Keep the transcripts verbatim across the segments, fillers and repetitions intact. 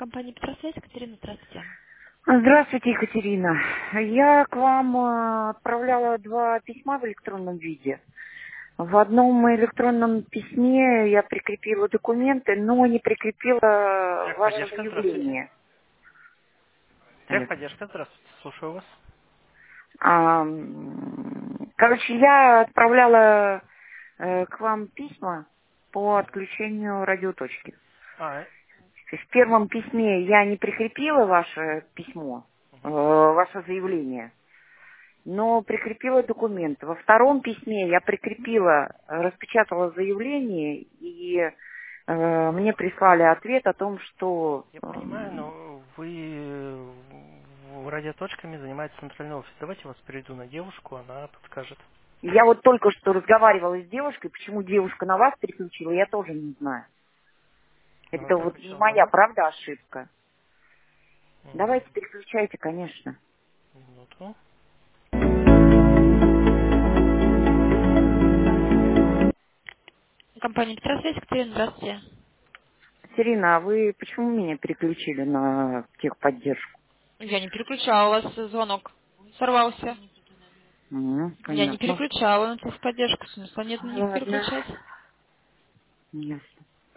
Компания «Петросвязь», Катерина, здравствуйте. Здравствуйте, Екатерина. Я к вам э, отправляла два письма в электронном виде. В одном электронном письме я прикрепила документы, но не прикрепила ваше Техподдержка, здравствуйте. заявление. Алло. Техподдержка, здравствуйте. Слушаю вас. А, м, Короче, я отправляла э, к вам письма по отключению радиоточки. А, э, В первом письме я не прикрепила ваше письмо, э, ваше заявление, но прикрепила документ. Во втором письме я прикрепила, распечатала заявление, и э, мне прислали ответ о том, что я э, понимаю, но вы э, в- радиоточками занимается центральный офис. Давайте вас перейду на девушку, она подскажет. я вот только что разговаривала с девушкой, почему девушка на вас переключила, я тоже не знаю. Она Это вот не переключила на моя, вас. правда, ошибка. М, Давайте переключайте, конечно. Минуту. Компания «Петросвязь», Катерина, здравствуйте. Катерина, а вы почему меня переключили на техподдержку? Я не переключала вас, звонок сорвался. М, Я не понятно. переключала на техподдержку, смысла нет на них Ладно. переключать. Ясно.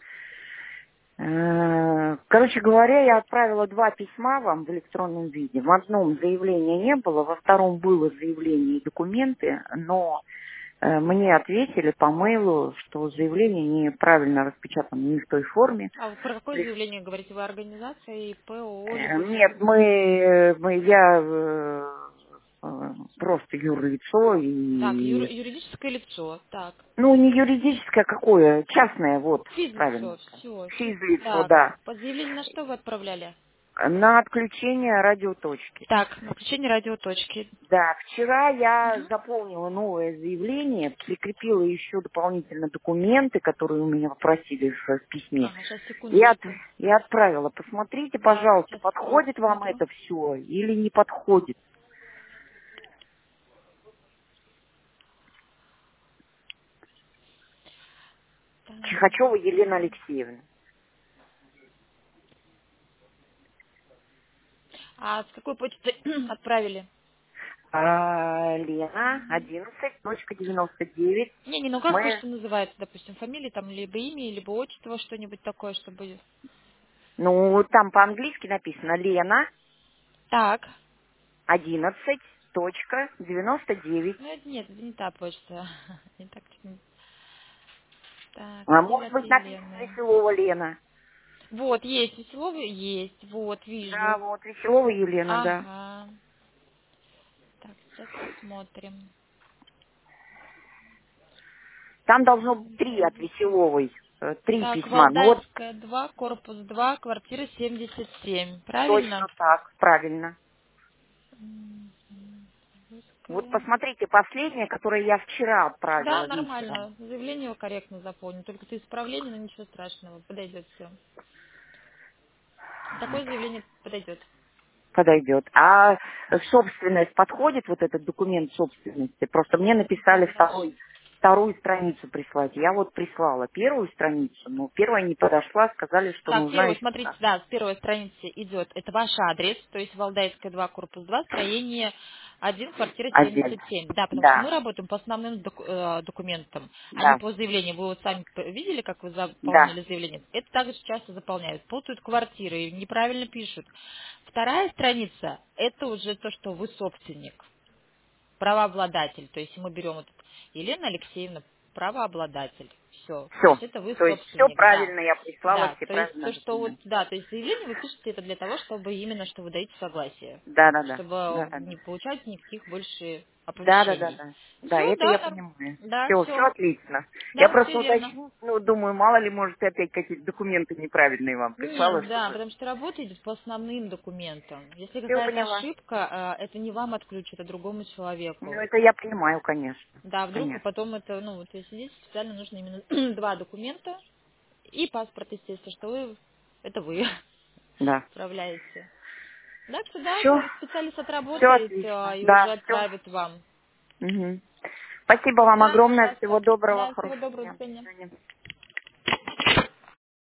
Э, Короче говоря, я отправила два письма вам в электронном виде. В одном заявления не было, во втором было заявление и документы, но э, мне ответили по мейлу, что заявление неправильно распечатано, не в той форме. А вы про какое Прис- заявление говорите? Вы организация, ИП, ООО, э, либо Нет, еще? мы, э, мы я э, э, просто юрлицо Так, юр- и юридическое лицо. Так. ну не юридическое, а какое, частное, вот, правильно. Физлицо. Все. Физлицо, Так. да. Под заявление на что вы отправляли? На отключение радиоточки. Так, на включение радиоточки. Да, вчера я Мгм. заполнила новое заявление, прикрепила еще дополнительно документы, которые у меня попросили в письме, Ага, сейчас, и, от- секундочку. и отправила. Посмотрите, Да, пожалуйста, сейчас я подходит вам посмотрю. это все или не подходит. Так. Чихачева Елена Алексеевна. А с какой почты отправили? А, Лена, одиннадцать, точка девяносто девять. Не, не, ну как Мы, почта называется, допустим, фамилия, там либо имя, либо отчество, что-нибудь такое, чтобы... ну, там по-английски написано Лена, Так. одиннадцать, точка девяносто девять. Ну, это нет, это не та почта. Не так, не- Так, А или может от быть написано Елены. Веселова Лена. Вот, есть Веселова, есть, вот, Да, вижу. вот, Веселова Елена, да. Ага. Так, сейчас посмотрим. Там должно быть три от М, Веселовой. э, Три Так, письма. Ну вот Валдайская два, корпус два, квартира семьдесят семь. Правильно? точно так, правильно. М, Вот Валдайская. посмотрите, последнее, которое я вчера Да, отправила вечером, нормально. Заявление корректно заполнено. Только ты исправление, но ничего страшного. Подойдет все. Такое заявление подойдет. подойдет. А собственность подходит, вот этот документ собственности? Просто мне написали Да, ваш. второй, вторую страницу прислать. Я вот прислала первую страницу, но первая не подошла, сказали, что Так, нужна первую, еще смотрите, да, с первой страницы идет, это ваш адрес, то есть Валдайская два, корпус два, строение один, квартира один. семьдесят семь. Да, потому что мы Да, работаем по основным доку- э, документам, а не да, по заявлению. Вы вот сами п- видели, как вы да. заполнили заявление? Это также часто заполняют. Путают квартиры и неправильно пишут. Вторая страница, это уже то, что вы собственник. Правообладатель. То есть мы берем вот Елена Алексеевна, правообладатель. Все. То Все. есть это вы То есть все собственник, да. правильно, я прислала Да, все то есть правильно то, что вот, документы. да, то есть заявление вы пишете это для того, чтобы именно, что вы даете согласие. Да, да, да. Чтобы Да, да, да. не получать никаких больше Да, да, да, оповещений. да. Да, Все, это да, я норм- понимаю. да, Все, все все. отлично. Я Да, все просто верно. уточню, ну, думаю, мало ли, может, ты опять какие-то документы неправильные вам прислала, Нет, да, чтобы... потому что работа идет по основным документам. Если Все какая-то поняла. ошибка, э, это не вам отключат, а другому Ну, человеку. это я понимаю, конечно. Да, вдруг вы Конечно. потом это, ну, вот если здесь специально нужно именно два документа и паспорт, естественно, что вы, это вы Да. отправляете. Так что да, Все, говорит, специалист все отработает отлично. а, и уже Да, все. отправит вам. Угу. Спасибо вам Да, огромное. Всего пожалуйста. доброго, Да, всего хорошего доброго, до дня. До свидания. свидания.